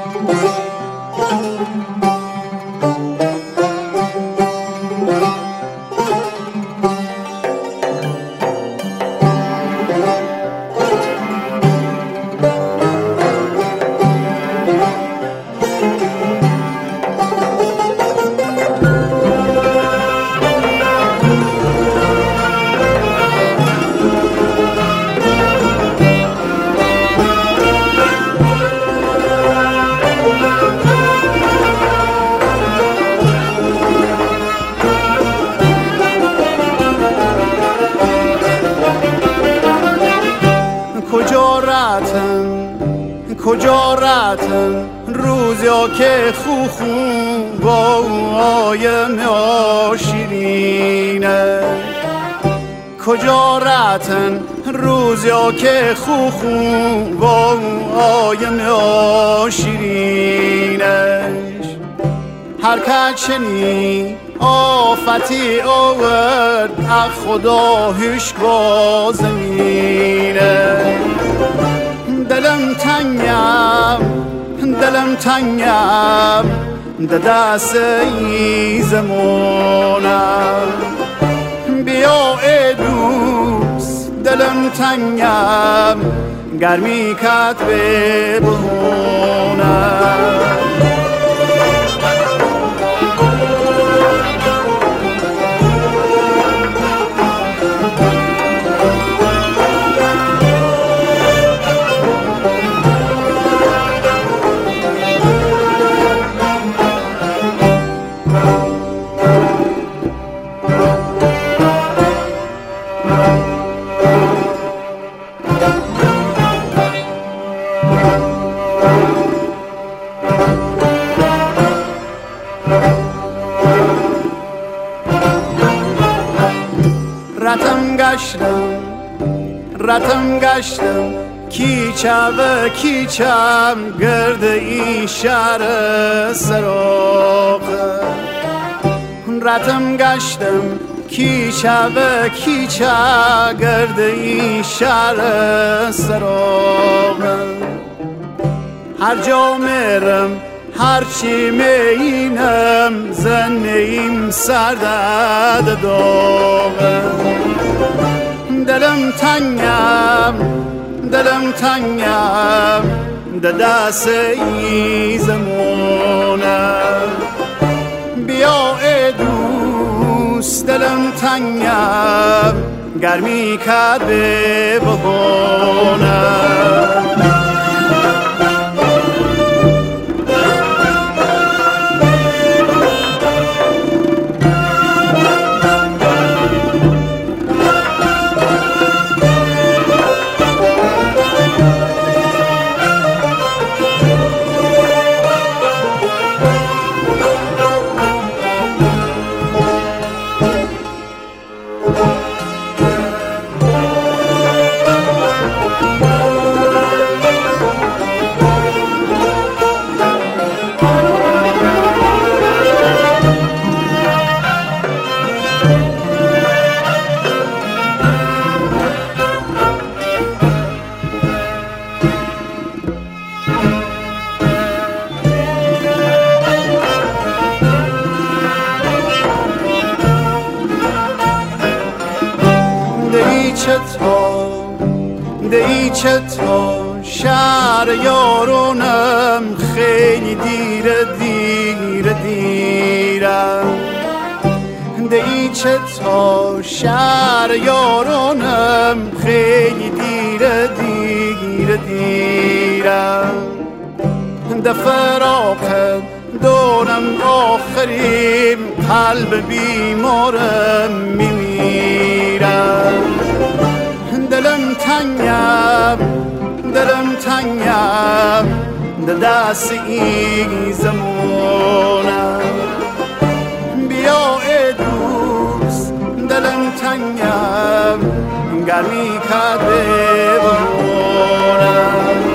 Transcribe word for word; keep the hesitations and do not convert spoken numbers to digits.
کجا رفتن روزیا که خو خو با آیم آشیرینه کجا رفتن روزیا که خو خو با آیم آشیرینش هر که چنی آفتی آورد اخ خدا هشگاه زمینه دلم تنگم دلم تنگم ده دست ای زمانم بیا ای دوست دلم تنگم گرمی کت به بهونم رتم گشتم رتم گشتم کیچه و کیچم گرد این شهر سراغه رتم گشتم کیچه و کیچه گرد این شهر سراغه هر جا میرم هر چی میینم زنیم سردد داغه دلم تنگم دلم تنگم ده دست ای زمانم بیا ای دوست دلم تنگم گرمی کد به بهانم دی چطور شهر یارونم خیلی دیره دیره دیرم دی چطور شهر یارونم خیلی دیره دیره دیرم ده فراقت دونم آخرین قلب بیمارم میمیرم دلم تنگم دلم تنگم ده دست این زمانم بیا ای دوست دلم تنگم گرمی کد به بهانم